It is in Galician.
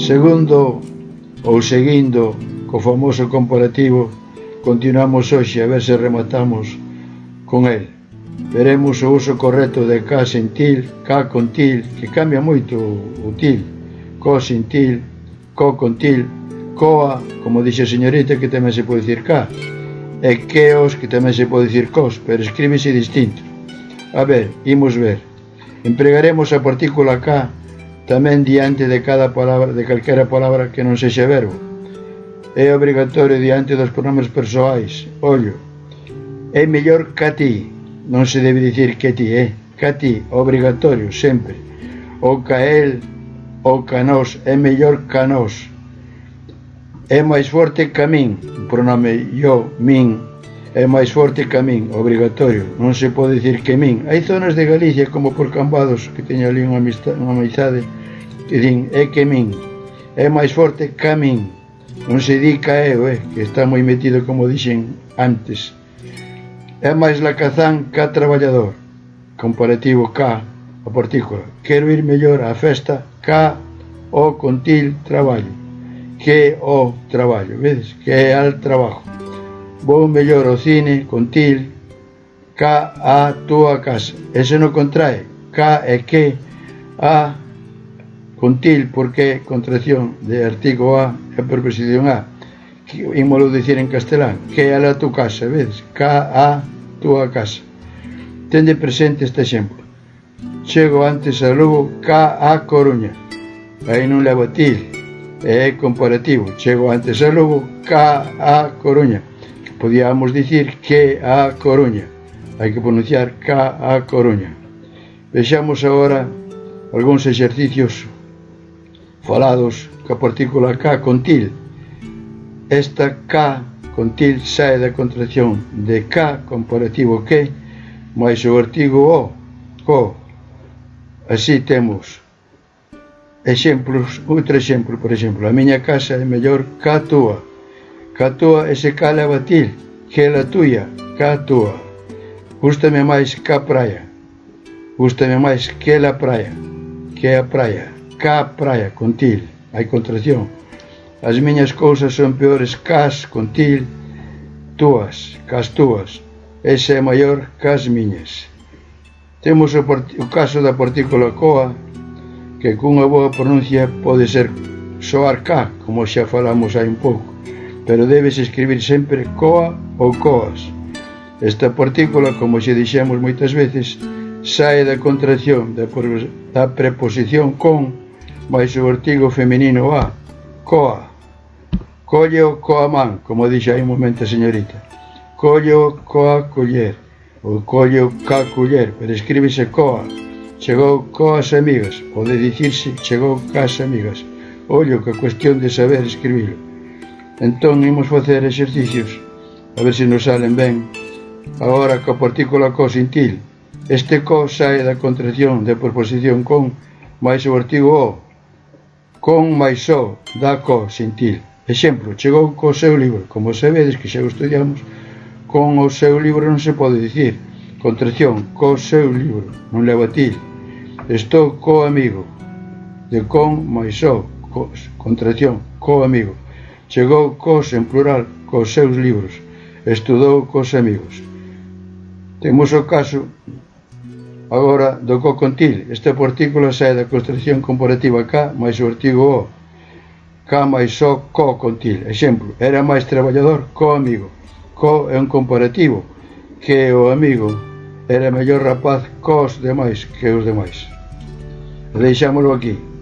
Segundo, ou seguindo co famoso comparativo, continuamos hoxe a ver se rematamos con el. Veremos o uso correcto de K sen til, K con til, que cambia moito o til, co sin til, co con til, coa, como dixe a señorita, que tamén se pode dicir K, e queos, que tamén se pode dicir cos, pero escríbese distinto. A ver, imos ver. Empregaremos a partícula K tamén diante de cada palabra, de calquera palabra que non sexa verbo. É obrigatorio diante dos pronomes persoais. Ollo, é mellor ca ti, non se debe dicir que ti, ca ti, obrigatorio, sempre. O ca el, o ca nós, é mellor ca nós. É máis forte ca min, o pronome yo, min, é máis forte ca min, obrigatorio, non se pode dicir que min. Hai zonas de Galicia, como por Cambados, que teño ali unha amizade, que din, é que min, é máis forte ca min. Non se di ca eu, que está moi metido, como dixen antes. É máis lacazán ca traballador. Comparativo K, a partícula. Quero ir mellor á festa, ca o con til traballo. Que o traballo, vedes? Que é al trabajo. Vou mellor ao cine, con til, ca a túa casa. Ese non contrae. Ca e que, a con til, porque contracción de artigo a e preposición a, que ímolo dicir en castelán, que é a tu casa, vedes? Ca a túa casa. Tende presente este exemplo. Chego antes a Lugo, ca a Coruña. Aí non leva til, é comparativo. Chego antes a Lugo, ca a Coruña. Podíamos dicir que a Coruña. Hai que pronunciar ca a Coruña. Vexamos agora algúns exercicios falados ca partícula K con til. Esta K con til sae da contracción de K comparativo que máis o artigo o, co. Así temos exemplos, outro exemplo, por exemplo, a miña casa é mellor ca túa. Ca túa, ese K leva til, que la tuya, ca túa. Gústame máis ca praia. Gústame máis que la praia, que a praia. Ca praia, con til, hai contracción. As miñas cousas son peores cas, con til, túas, cas túas. Ese é maior cas miñas. Temos o caso da partícula coa, que cunha boa pronuncia pode ser soar ca, como xa falamos hai un pouco, pero debes escribir sempre coa ou coas. Esta partícula, como xa dixemos moitas veces, sae da contracción da preposición con máis o artigo feminino a, coa. Collo coa man, como dixe hai un momento a señorita. Collo coa coller, ou collo ca coller, pero escríbese coa. Chegou coas amigas, pode dicirse chegou cas amigas. Ollo, que a cuestión de saber escribilo. Entón, imos facer exercicios, a ver se nos salen ben. Agora, coa partícula co sin til. Este co sae da contracción de preposición con máis o artigo o. Con máis o, dá co, sin til. Exemplo, chegou co seu libro. Como sabedes, que xa o estudiamos, con o seu libro non se pode dicir. Contracción, co seu libro, non leva til. Estou co amigo. De con máis o, contracción, co amigo. Chegou cos, en plural, cos seus libros. Estudou cos amigos. Temos o caso agora do co con til. Esta partícula sae da contracción comparativa K máis o artigo o. K máis o co con til. Exemplo, era máis traballador co amigo. Co é un comparativo, que o amigo era mellor rapaz cos demais que os demais. Deixámoslo aquí.